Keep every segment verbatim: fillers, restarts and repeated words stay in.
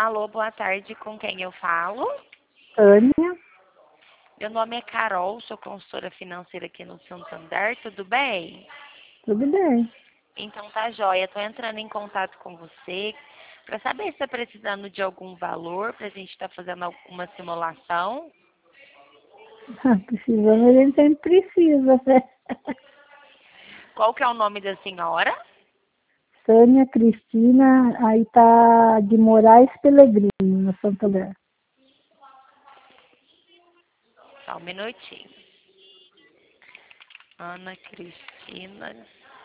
Alô, boa tarde, com quem eu falo? Tânia, Meu nome é Carol, sou consultora financeira aqui no Santander, tudo bem? tudo bem? Então tá joia, tô entrando em contato com você para saber se está precisando de algum valor para a gente estar fazendo alguma simulação. Ah, precisando, a gente sempre precisa, né? Qual que é o nome da senhora? Tânia Cristina, aí tá de Moraes Pelegrini, no Santo André. Só um minutinho. Ana Cristina.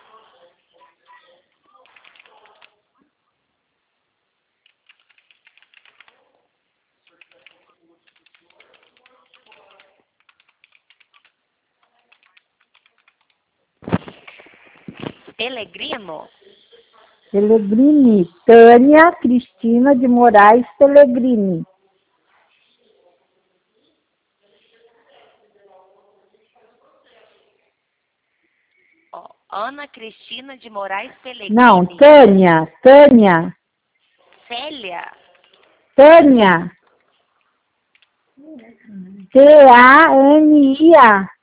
Pelegrino? Pelegrini, Tânia Cristina de Moraes Pelegrini. Ó, Ana Cristina de Moraes Não, Pellegrini. Tânia, Tânia, Célia? Tânia. T A N I A.